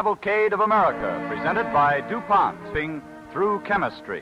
Cavalcade of America, presented by DuPont, through chemistry.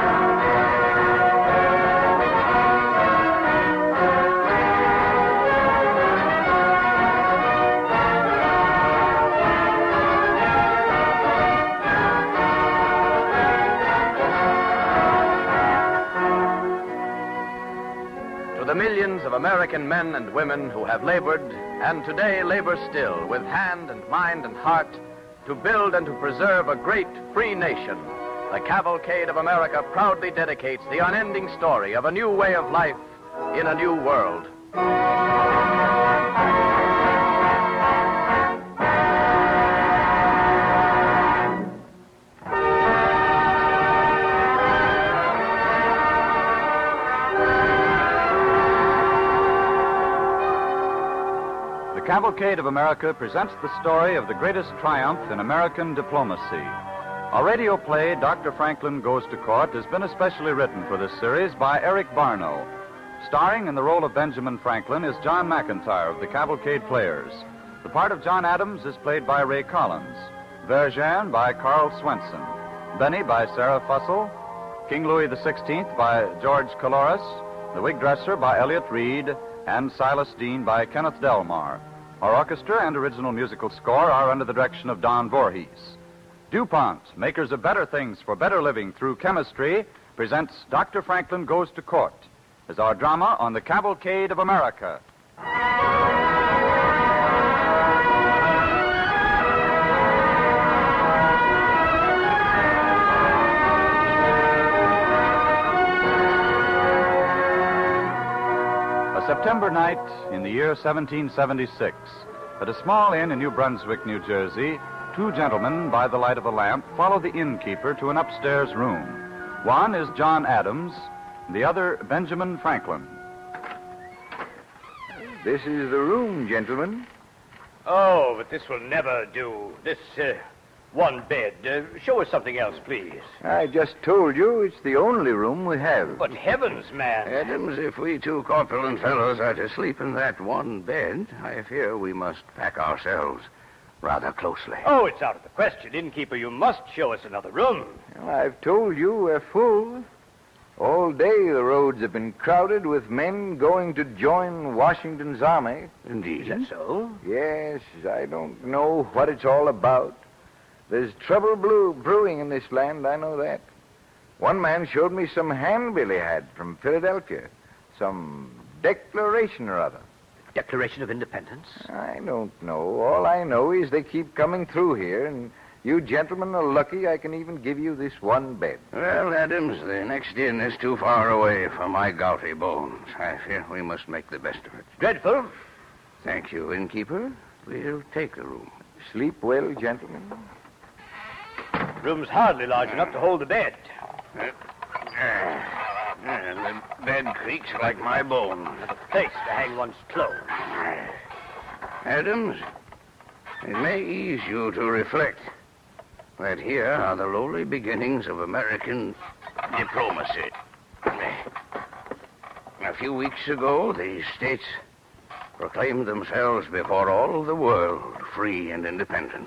The millions of American men and women who have labored, and today labor still, with hand and mind and heart, to build and to preserve a great free nation, the Cavalcade of America proudly dedicates the unending story of a new way of life in a new world. The Cavalcade of America presents the story of the greatest triumph in American diplomacy. A radio play, Dr. Franklin Goes to Court, has been especially written for this series by Eric Barno. Starring in the role of Benjamin Franklin is John McIntyre of the Cavalcade Players. The part of John Adams is played by Ray Collins. Verjean by Carl Swenson. Benny by Sarah Fussell. King Louis XVI by George Caloris. The Wig Dresser by Elliott Reed. And Silas Dean by Kenneth Delmar. Our orchestra and original musical score are under the direction of Don Voorhees. DuPont, makers of better things for better living through chemistry, presents Dr. Franklin Goes to Court as our drama on the Cavalcade of America. A September night in the year 1776, at a small inn in New Brunswick, New Jersey, two gentlemen by the light of a lamp follow the innkeeper to an upstairs room. One is John Adams, the other Benjamin Franklin. This is the room, gentlemen. Oh, but this will never do. This one bed. Show us something else, please. I just told you it's the only room we have. But heavens, man. Adams, if we two corpulent fellows are to sleep in that one bed, I fear we must pack ourselves rather closely. Oh, it's out of the question. Innkeeper, you must show us another room. Well, I've told you we're full. All day the roads have been crowded with men going to join Washington's army. Indeed. Is that so? Yes, I don't know what it's all about. There's trouble brewing in this land, I know that. One man showed me some handbill he had from Philadelphia. Some declaration or other. Declaration of Independence? I don't know. All I know is they keep coming through here, and you gentlemen are lucky I can even give you this one bed. Well, Adams, the next inn is too far away for my gouty bones. I fear we must make the best of it. Dreadful. Thank you, innkeeper. We'll take the room. Sleep well, gentlemen. Room's hardly large enough to hold the bed. And the bed creaks like my bones. A place to hang one's clothes. Adams, it may ease you to reflect that here are the lowly beginnings of American diplomacy. A few weeks ago, the states proclaimed themselves before all the world free and independent.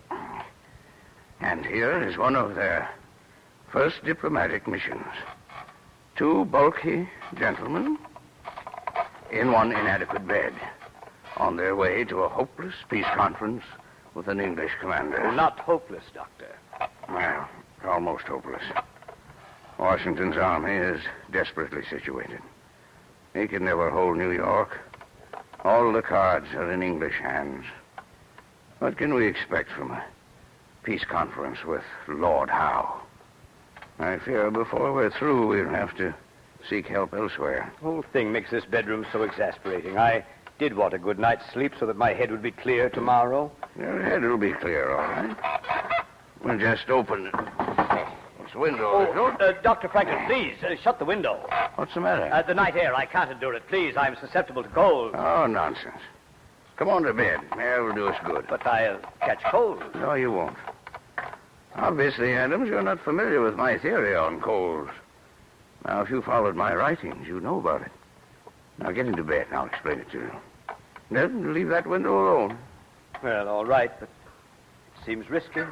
And here is one of their first diplomatic missions. Two bulky gentlemen in one inadequate bed on their way to a hopeless peace conference with an English commander. Oh, not hopeless, Doctor. Well, almost hopeless. Washington's army is desperately situated. He can never hold New York. All the cards are in English hands. What can we expect from a peace conference with Lord Howe? I fear before we're through, we'll have to seek help elsewhere. The whole thing makes this bedroom so exasperating. I did want a good night's sleep so that my head would be clear tomorrow. Your head will be clear, all right. We'll just open this window. Dr. Franklin, please, shut the window. What's the matter? The night air. I can't endure it. Please, I'm susceptible to cold. Oh, nonsense. Come on to bed. Air will do us good. But I'll catch cold. No, you won't. Obviously, Adams, you're not familiar with my theory on colds. Now, if you followed my writings, you'd know about it. Now, get into bed, and I'll explain it to you. Then leave that window alone. Well, all right, but Seems risky.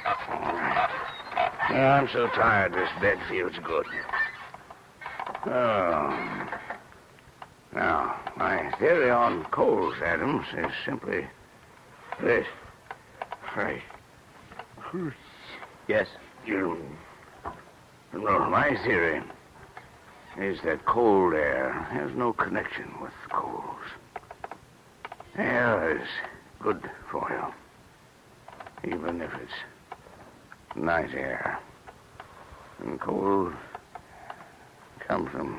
I'm so tired this bed feels good. Oh. Now, my theory on coals, Adams, is simply this. Right. Yes. My theory is that cold air has no connection with coals. Air is good for you, even if it's night air. And cold comes from...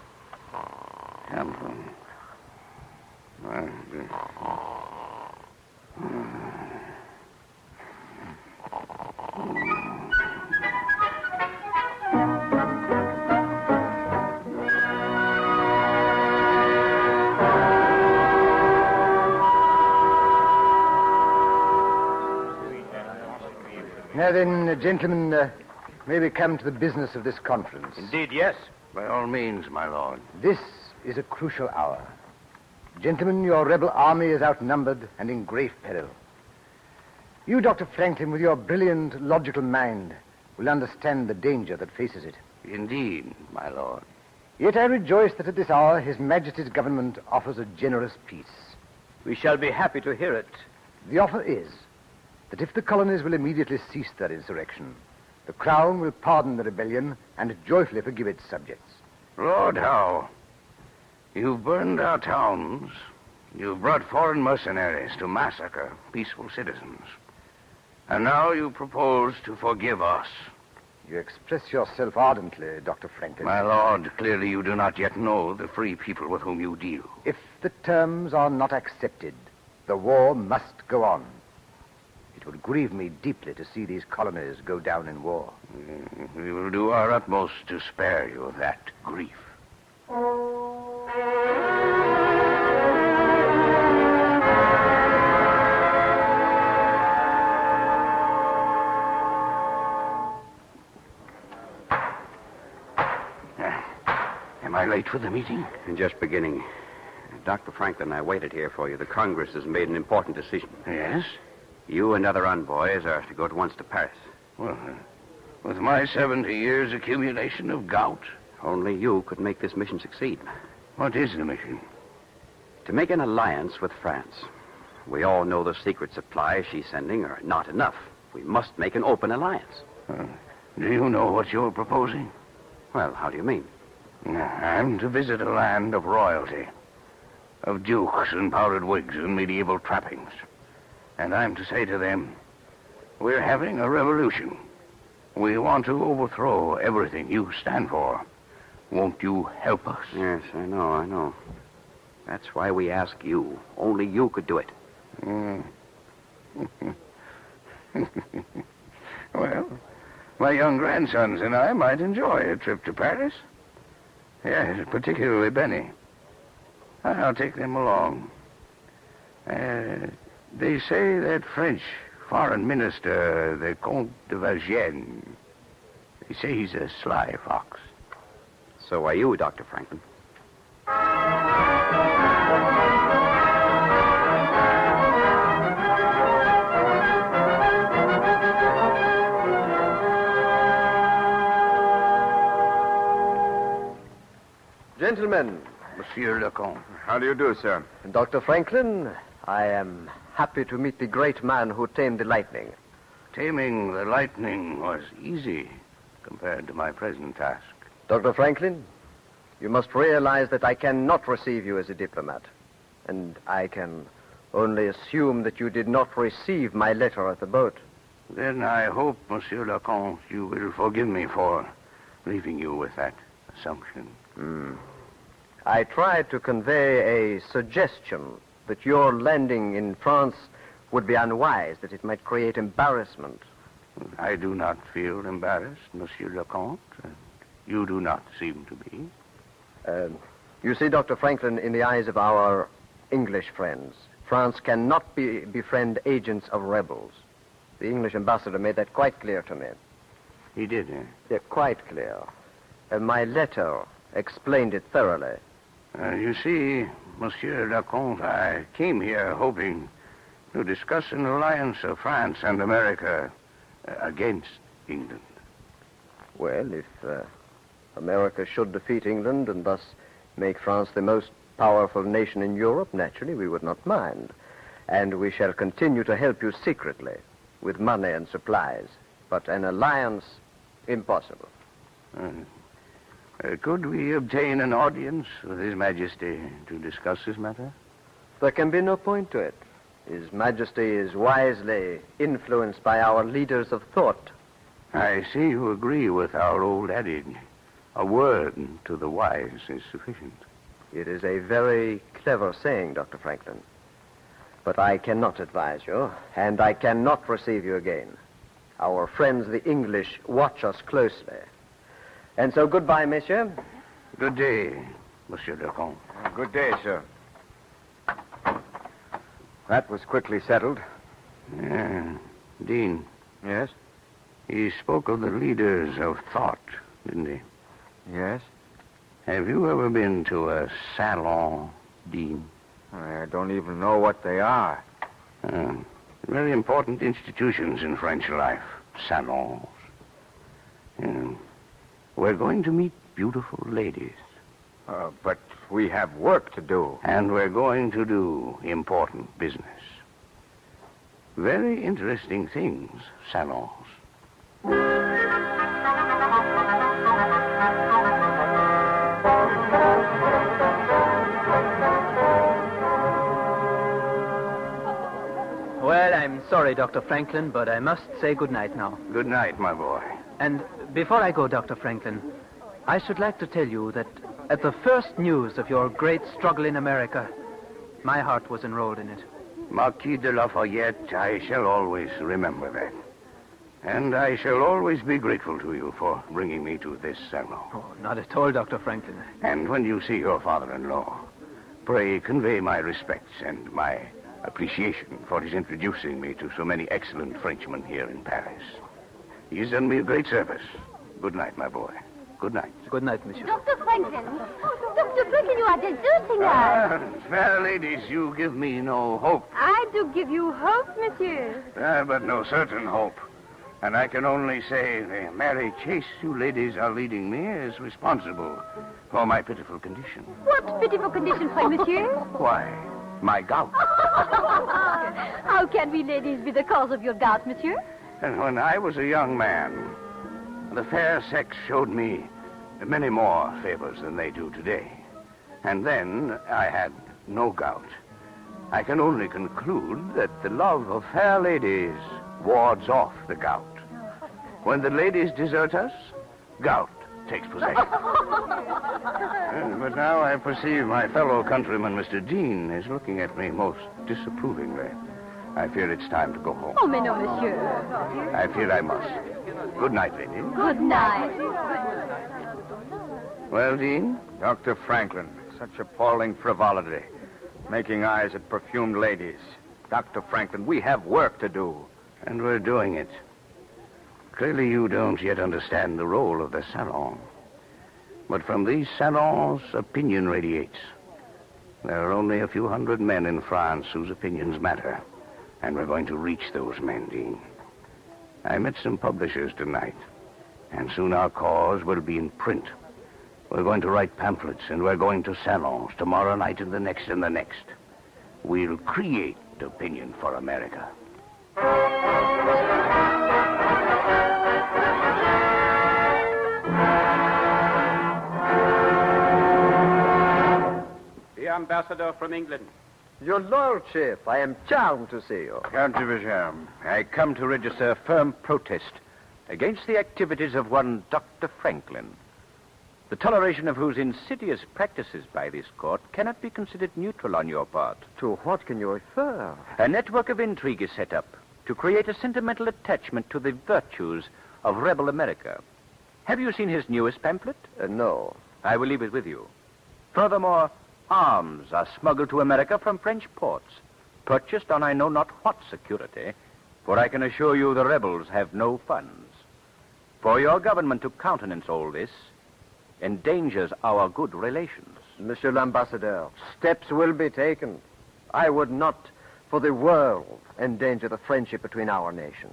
Now then, gentlemen, may we come to the business of this conference? Indeed, yes. By all means, my lord. This is a crucial hour. Gentlemen, your rebel army is outnumbered and in grave peril. You, Dr. Franklin, with your brilliant, logical mind, will understand the danger that faces it. Indeed, my lord. Yet I rejoice that at this hour His Majesty's government offers a generous peace. We shall be happy to hear it. The offer is that if the colonies will immediately cease their insurrection, the Crown will pardon the rebellion and joyfully forgive its subjects. Lord Howe, you've burned our towns. You've brought foreign mercenaries to massacre peaceful citizens. And now you propose to forgive us. You express yourself ardently, Dr. Franklin. My lord, clearly you do not yet know the free people with whom you deal. If the terms are not accepted, the war must go on. It would grieve me deeply to see these colonies go down in war. We will do our utmost to spare you that grief. Am I late for the meeting? Just beginning. Dr. Franklin, I waited here for you. The Congress has made an important decision. Yes? You and other envoys are to go at once to Paris. Well, with my 70 years' accumulation of gout. Only you could make this mission succeed. What is the mission? To make an alliance with France. We all know the secret supplies she's sending are not enough. We must make an open alliance. Do you know what you're proposing? Well, how do you mean? I'm to visit a land of royalty, of dukes and powdered wigs and medieval trappings. And I'm to say to them, we're having a revolution. We want to overthrow everything you stand for. Won't you help us? Yes, I know. That's why we ask you. Only you could do it. Well, my young grandsons and I might enjoy a trip to Paris. Yes, particularly Benny. I'll take them along. They say that French foreign minister, the Comte de Vergennes, they say he's a sly fox. So are you, Dr. Franklin. Gentlemen. Monsieur le Comte. How do you do, sir? Dr. Franklin, I am happy to meet the great man who tamed the lightning. Taming the lightning was easy compared to my present task. Dr. Franklin, you must realize that I cannot receive you as a diplomat. And I can only assume that you did not receive my letter at the boat. Then I hope, Monsieur le Comte, you will forgive me for leaving you with that assumption. I tried to convey a suggestion that your landing in France would be unwise, that it might create embarrassment. I do not feel embarrassed, Monsieur le Comte. You do not seem to be. You see, Dr. Franklin, in the eyes of our English friends, France cannot befriend agents of rebels. The English ambassador made that quite clear to me. He did, eh? Yeah, quite clear. My letter explained it thoroughly. You see, Monsieur le Comte, I came here hoping to discuss an alliance of France and America against England. Well, if America should defeat England and thus make France the most powerful nation in Europe, naturally we would not mind. And we shall continue to help you secretly with money and supplies. But an alliance, impossible. Could we obtain an audience with His Majesty to discuss this matter? There can be no point to it. His Majesty is wisely influenced by our leaders of thought. I see you agree with our old adage. A word to the wise is sufficient. It is a very clever saying, Dr. Franklin. But I cannot advise you, and I cannot receive you again. Our friends, the English, watch us closely. And so goodbye, monsieur. Good day, Monsieur de Comte. Good day, sir. That was quickly settled. Dean, Yes? he spoke of the leaders of thought, didn't he? Yes? Have you ever been to a salon, Dean? I don't even know what they are. Very important institutions in French life. Salons. We're going to meet beautiful ladies. But we have work to do. And we're going to do important business. Very interesting things, salons. Well, I'm sorry, Dr. Franklin, but I must say good night now. Good night, my boy. And before I go, Dr. Franklin, I should like to tell you that at the first news of your great struggle in America, my heart was enrolled in it. Marquis de Lafayette, I shall always remember that. And I shall always be grateful to you for bringing me to this salon. Oh, not at all, Dr. Franklin. And when you see your father-in-law, pray convey my respects and my appreciation for his introducing me to so many excellent Frenchmen here in Paris. He's done me a great service. Good night, my boy. Good night. Good night, monsieur. Dr. Franklin. Dr. Franklin, you are deserting us. Fair ladies, you give me no hope. I do give you hope, monsieur. But no certain hope. And I can only say the merry chase you ladies are leading me is responsible for my pitiful condition. What pitiful condition, pray, monsieur? Why, my gout. How can we ladies be the cause of your gout, monsieur? And when I was a young man, the fair sex showed me many more favors than they do today. And then I had no gout. I can only conclude that the love of fair ladies wards off the gout. When the ladies desert us, gout takes possession. But now I perceive my fellow countryman, Mr. Dean, is looking at me most disapprovingly. I fear it's time to go home. Oh, mais non, monsieur. I fear I must. Good night, ladies. Good night. Well, Dean? Dr. Franklin, such appalling frivolity. Making eyes at perfumed ladies. Dr. Franklin, we have work to do. And we're doing it. Clearly you don't yet understand the role of the salon. But from these salons, opinion radiates. There are only a few hundred men in France whose opinions matter. And we're going to reach those men, Dean. I met some publishers tonight. And soon our cause will be in print. We're going to write pamphlets, and we're going to salons tomorrow night and the next and the next. We'll create opinion for America. The ambassador from England. Your lordship, I am charmed to see you. Count de Vigem, I come to register a firm protest against the activities of one Dr. Franklin, the toleration of whose insidious practices by this court cannot be considered neutral on your part. To what can you refer? A network of intrigue is set up to create a sentimental attachment to the virtues of rebel America. Have you seen his newest pamphlet? No. I will leave it with you. Furthermore, arms are smuggled to America from French ports, purchased on I know not what security, for I can assure you the rebels have no funds. For your government to countenance all this endangers our good relations. Monsieur l'Ambassadeur, steps will be taken. I would not for the world endanger the friendship between our nations.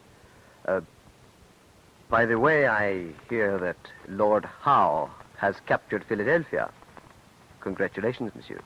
By the way, I hear that Lord Howe has captured Philadelphia. Congratulations, monsieur.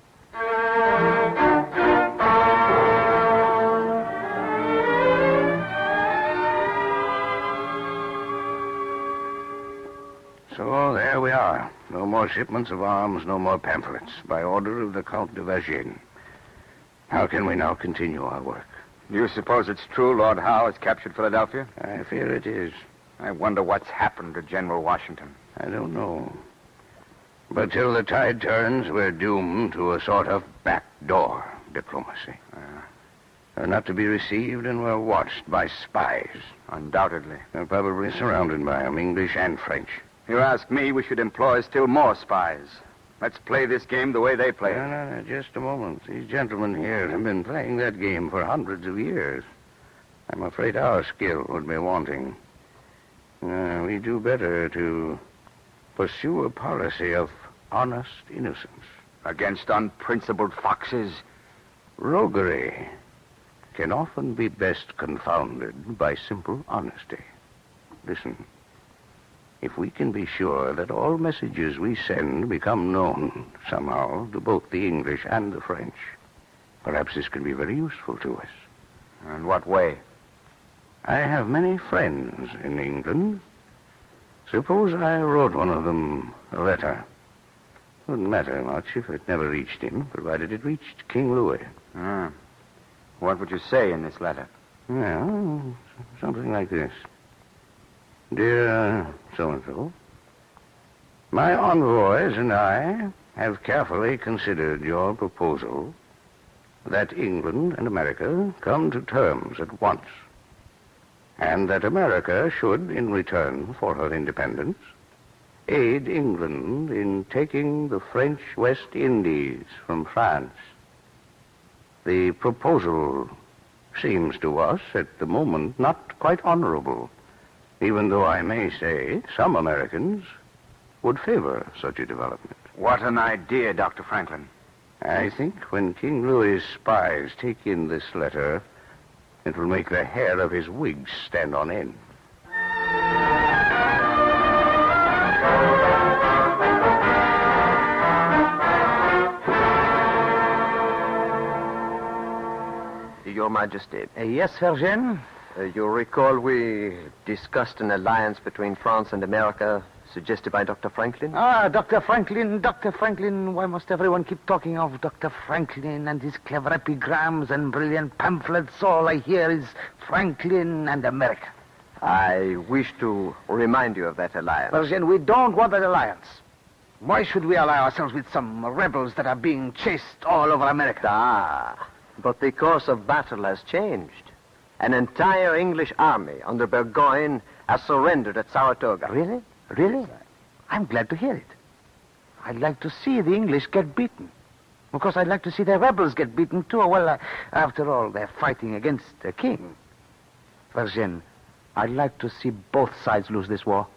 So there we are. No more shipments of arms, no more pamphlets. By order of the Count de Vergennes. How can we now continue our work? Do you suppose it's true Lord Howe has captured Philadelphia? I fear it is. I wonder what's happened to General Washington. I don't know. But till the tide turns, we're doomed to a sort of backdoor diplomacy. We're not to be received, and we're watched by spies. Undoubtedly. We're probably surrounded by them, English and French. You ask me, we should employ still more spies. Let's play this game the way they play it. No, just a moment. These gentlemen here have been playing that game for hundreds of years. I'm afraid our skill would be wanting. We do better to pursue a policy of honest innocence. Against unprincipled foxes? Roguery can often be best confounded by simple honesty. Listen. If we can be sure that all messages we send become known somehow to both the English and the French, perhaps this can be very useful to us. In what way? I have many friends in England. Suppose I wrote one of them a letter. Wouldn't matter much if it never reached him, provided it reached King Louis. What would you say in this letter? Well, something like this. Dear so-and-so, my envoys and I have carefully considered your proposal that England and America come to terms at once, and that America should, in return for her independence, aid England in taking the French West Indies from France. The proposal seems to us at the moment not quite honorable, even though I may say some Americans would favor such a development. What an idea, Dr. Franklin. I think when King Louis's spies take in this letter, it will make the hair of his wig stand on end. Your Majesty. Yes, Vergennes? You recall we discussed an alliance between France and America suggested by Dr. Franklin? Dr. Franklin. Why must everyone keep talking of Dr. Franklin and his clever epigrams and brilliant pamphlets? All I hear is Franklin and America. I wish to remind you of that alliance. Vergennes, we don't want that alliance. Why should we ally ourselves with some rebels that are being chased all over America? But the course of battle has changed. An entire English army under Burgoyne has surrendered at Saratoga. Really? Really? I'm glad to hear it. I'd like to see the English get beaten. Of course, I'd like to see the rebels get beaten, too. Well, after all, they're fighting against the king. Vergennes, I'd like to see both sides lose this war.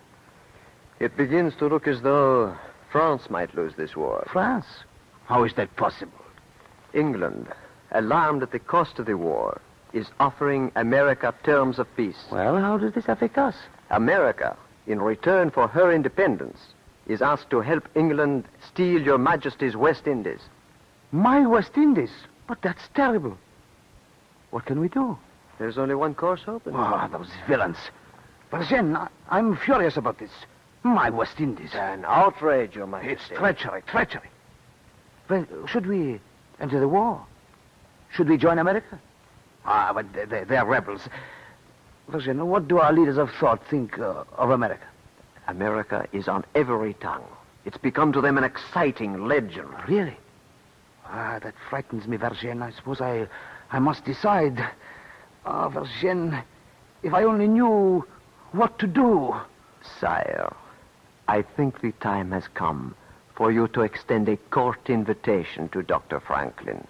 It begins to look as though France might lose this war. France? How is that possible? England, alarmed at the cost of the war, is offering America terms of peace. Well, how does this affect us? America, in return for her independence, is asked to help England steal your Majesty's West Indies. My West Indies? But that's terrible. What can we do? There's only one course open. Those villains. Vergennes, I'm furious about this. My West Indies. An outrage, Your Majesty. It's treachery. Well, should we enter the war? Should we join America? But they're rebels. Vergennes, what do our leaders of thought think of America? America is on every tongue. It's become to them an exciting legend. Really? That frightens me, Vergennes. I suppose I must decide. Vergennes, if I only knew what to do. Sire, I think the time has come for you to extend a court invitation to Dr. Franklin.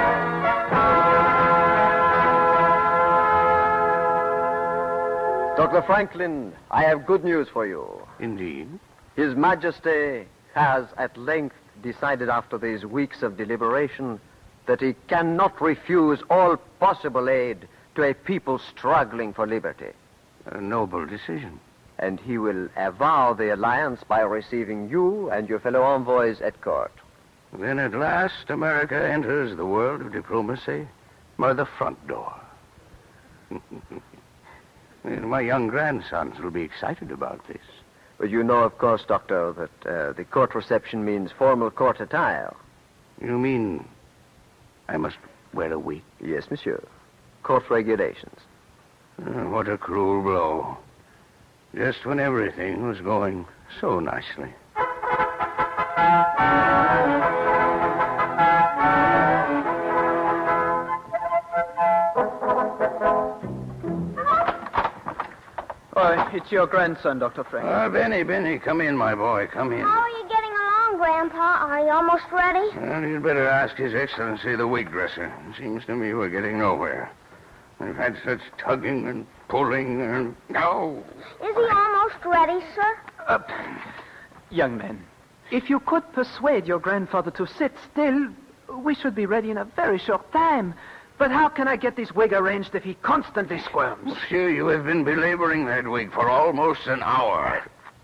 Dr. Dr. Franklin, I have good news for you. Indeed. His Majesty has at length decided after these weeks of deliberation that he cannot refuse all possible aid to a people struggling for liberty. A noble decision. And he will avow the alliance by receiving you and your fellow envoys at court. Then at last America enters the world of diplomacy by the front door. My young grandsons will be excited about this. But you know, of course, Doctor, that the court reception means formal court attire. You mean I must wear a wig? Yes, monsieur. Court regulations. What a cruel blow. Just when everything was going so nicely. Oh, it's your grandson, Dr. Frank. Benny, come in, my boy, come in. How are you getting along, Grandpa? Are you almost ready? Well, you'd better ask His Excellency the wig dresser. It seems to me we're getting nowhere. We've had such tugging and pulling and... No! Is he almost ready, sir? Young man, if you could persuade your grandfather to sit still, we should be ready in a very short time. But how can I get this wig arranged if he constantly squirms? Monsieur, you have been belaboring that wig for almost an hour.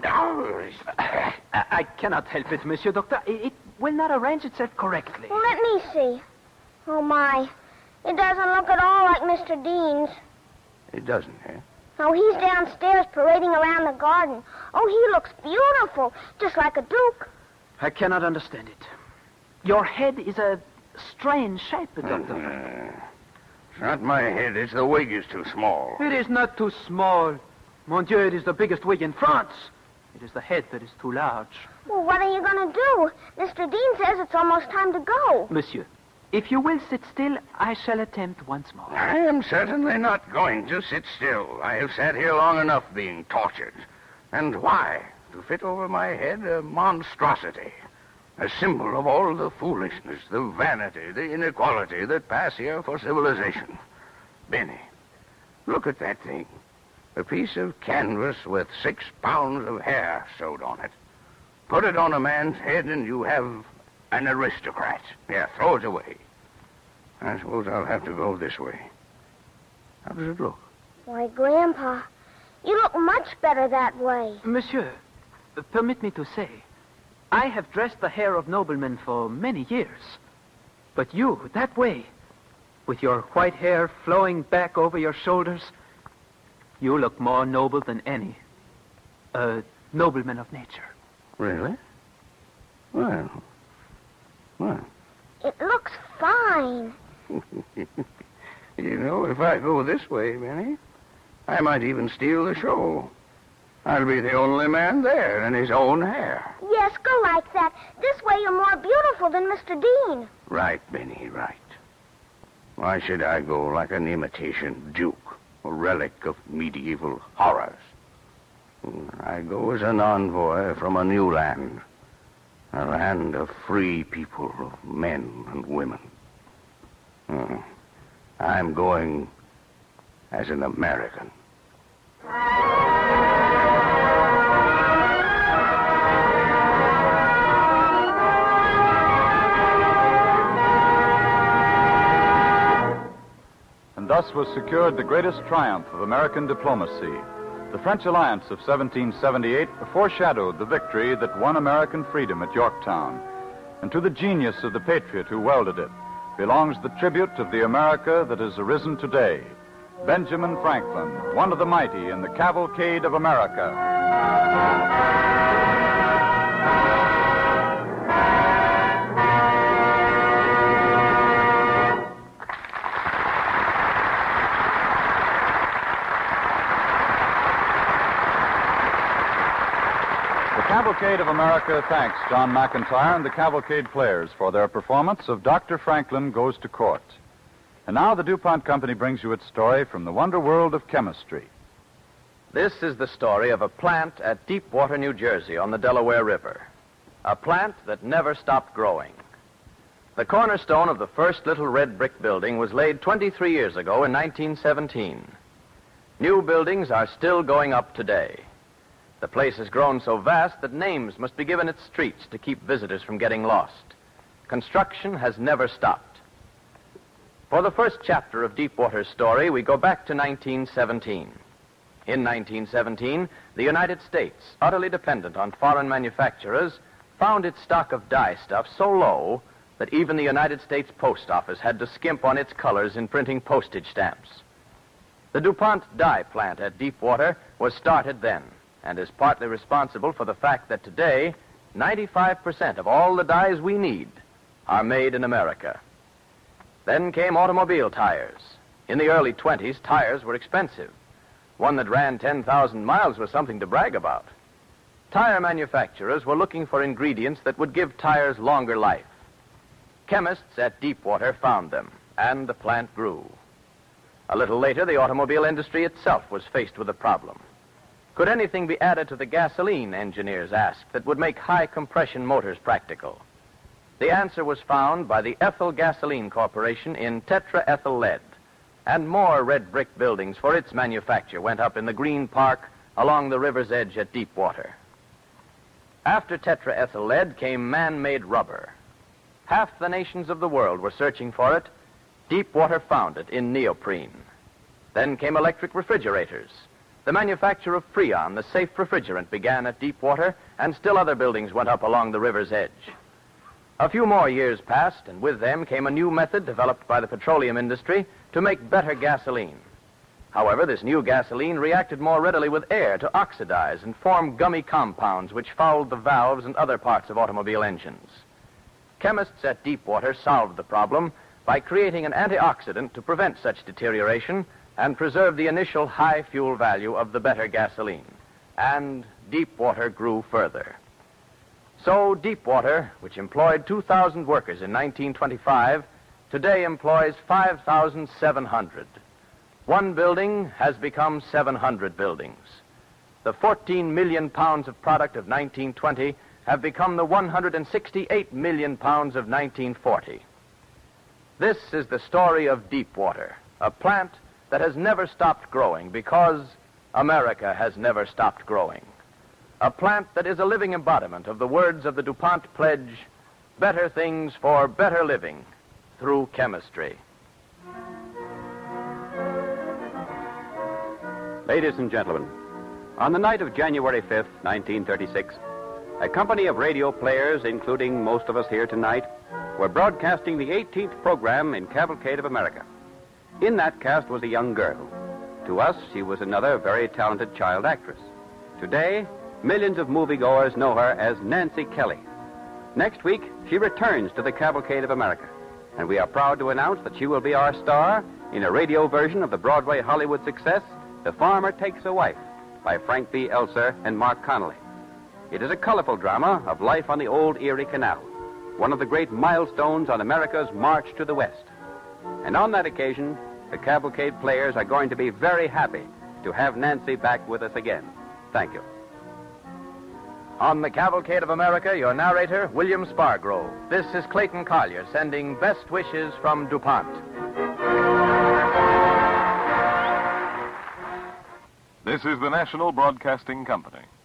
I cannot help it, Monsieur Doctor. It will not arrange itself correctly. Well, let me see. Oh, my. It doesn't look at all like Mr. Dean's. It doesn't, eh? No, he's downstairs parading around the garden. Oh, he looks beautiful, just like a duke. I cannot understand it. Your head is a strange shape, Doctor. It's not my head. It's the wig is too small. It is not too small. Mon Dieu, it is the biggest wig in France. It is the head that is too large. Well, what are you going to do? Mr. Dean says it's almost time to go. Monsieur, if you will sit still, I shall attempt once more. I am certainly not going to sit still. I have sat here long enough being tortured. And why? To fit over my head a monstrosity. A symbol of all the foolishness, the vanity, the inequality that pass here for civilization. Benny, look at that thing. A piece of canvas with 6 pounds of hair sewed on it. Put it on a man's head and you have an aristocrat. Yeah, throw it away. I suppose I'll have to go this way. How does it look? Why, Grandpa, you look much better that way. Monsieur, permit me to say, I have dressed the hair of noblemen for many years. But you, that way, with your white hair flowing back over your shoulders, you look more noble than any. A nobleman of nature. Really? Well. It looks fine. You know, if I go this way, Benny, I might even steal the show. I'll be the only man there in his own hair. Yes, go like that. This way you're more beautiful than Mr. Dean. Right, Benny, right. Why should I go like an imitation duke, a relic of medieval horrors? I go as an envoy from a new land, a land of free people, of men and women. I'm going as an American. And thus was secured the greatest triumph of American diplomacy. The French alliance of 1778 foreshadowed the victory that won American freedom at Yorktown. And to the genius of the patriot who welded it belongs the tribute of the America that has arisen today. Benjamin Franklin, one of the mighty in the cavalcade of America. The Cavalcade of America thanks John McIntyre and the Cavalcade Players for their performance of Dr. Franklin Goes to Court. And now the DuPont Company brings you its story from the wonder world of chemistry. This is the story of a plant at Deepwater, New Jersey on the Delaware River. A plant that never stopped growing. The cornerstone of the first little red brick building was laid 23 years ago in 1917. New buildings are still going up today. The place has grown so vast that names must be given its streets to keep visitors from getting lost. Construction has never stopped. For the first chapter of Deepwater's story, we go back to 1917. In 1917, the United States, utterly dependent on foreign manufacturers, found its stock of dye stuff so low that even the United States Post Office had to skimp on its colors in printing postage stamps. The DuPont dye plant at Deepwater was started then and is partly responsible for the fact that today, 95% of all the dyes we need are made in America. Then came automobile tires. In the early 20s, tires were expensive. One that ran 10,000 miles was something to brag about. Tire manufacturers were looking for ingredients that would give tires longer life. Chemists at Deepwater found them, and the plant grew. A little later, the automobile industry itself was faced with a problem. Could anything be added to the gasoline, engineers asked, that would make high-compression motors practical? The answer was found by the Ethyl Gasoline Corporation in tetraethyl lead, and more red brick buildings for its manufacture went up in the Green Park along the river's edge at Deepwater. After tetraethyl lead came man-made rubber. Half the nations of the world were searching for it. Deepwater found it in neoprene. Then came electric refrigerators. The manufacture of Freon, the safe refrigerant, began at Deepwater, and still other buildings went up along the river's edge. A few more years passed, and with them came a new method developed by the petroleum industry to make better gasoline. However, this new gasoline reacted more readily with air to oxidize and form gummy compounds which fouled the valves and other parts of automobile engines. Chemists at Deepwater solved the problem by creating an antioxidant to prevent such deterioration and preserve the initial high fuel value of the better gasoline. And Deepwater grew further. So Deepwater, which employed 2,000 workers in 1925, today employs 5,700. One building has become 700 buildings. The 14 million pounds of product of 1920 have become the 168 million pounds of 1940. This is the story of Deepwater, a plant that has never stopped growing because America has never stopped growing. A plant that is a living embodiment of the words of the DuPont pledge, better things for better living through chemistry. Ladies and gentlemen, on the night of January 5th, 1936, a company of radio players, including most of us here tonight, were broadcasting the 18th program in Cavalcade of America. In that cast was a young girl. To us, she was another very talented child actress. Today, millions of moviegoers know her as Nancy Kelly. Next week, she returns to the Cavalcade of America, and we are proud to announce that she will be our star in a radio version of the Broadway Hollywood success, The Farmer Takes a Wife, by Frank B. Elser and Mark Connolly. It is a colorful drama of life on the old Erie Canal, one of the great milestones on America's march to the West. And on that occasion, the Cavalcade players are going to be very happy to have Nancy back with us again. Thank you. On the Cavalcade of America, your narrator, William Spargrove. This is Clayton Collier sending best wishes from DuPont. This is the National Broadcasting Company.